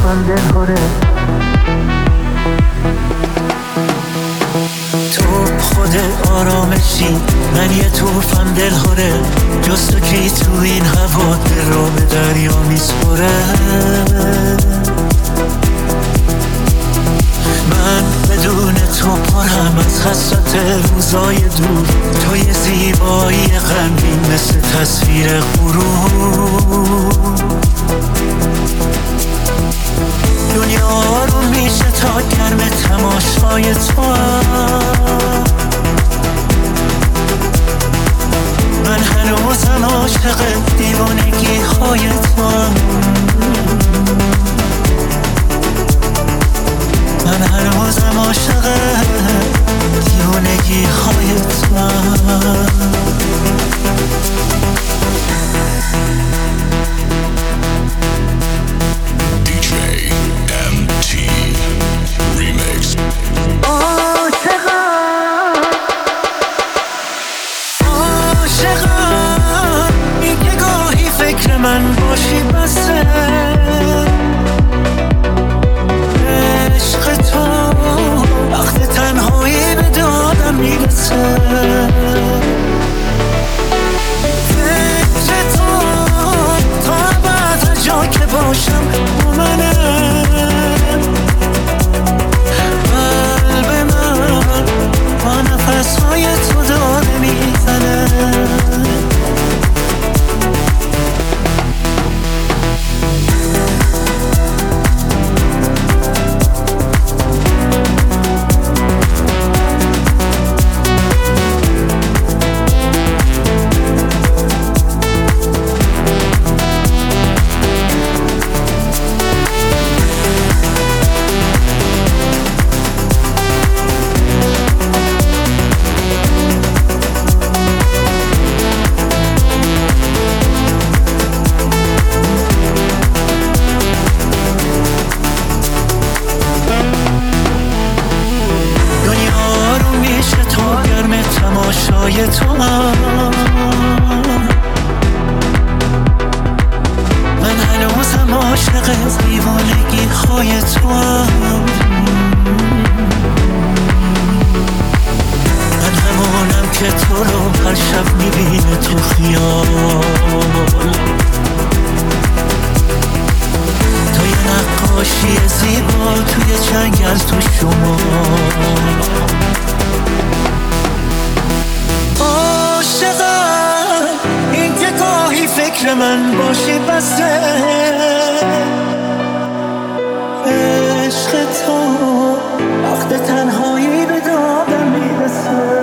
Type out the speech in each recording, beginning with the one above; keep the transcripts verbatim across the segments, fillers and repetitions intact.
توفان دلهوره. تو خود آرامشی، من یه توفان دلهوره. جز تو کی تو این هوا دل رو به دریا میسپره. من بدون تو پرم از حسرت روزای دور. تو یه زیبایی غمگین مثل تصویر غروب. دنیا رو میشه تا گرم تماشای تو. من هنوزم عاشق دیوانگی های تو. من هنوزم عاشق دیوانگی های تو. من باشی بسه. عشق تو وقت تنهایی به دادم میرسه. فکر تو تا بعد از جا که باشم با منه. قلب من با نفسهای تو داره میزنه. تماشای تو. من هنوزم عاشق دیوانگی های تو. من همونم که تو رو هر شب میبینه تو خیال. تو یه نقاشی زیبا توی جنگل تو شمال. عاشقم این که گاهی فکر من باشی بسه. عشق تو وقت تنهایی به دادم میرسه.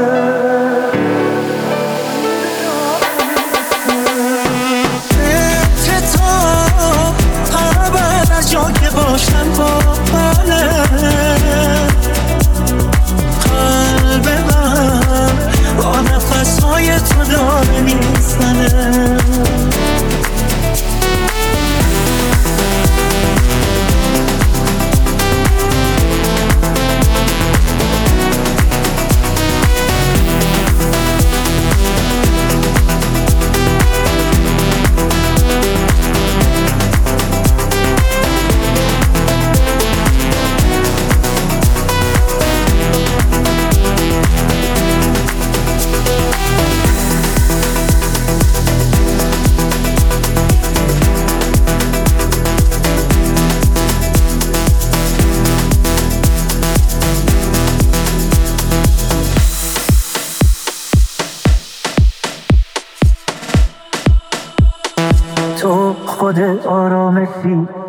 فکر تو تا بعد از جا که باشم با منه. قلب من با نفسهای تو داره میزنه. تو خود آرامشی،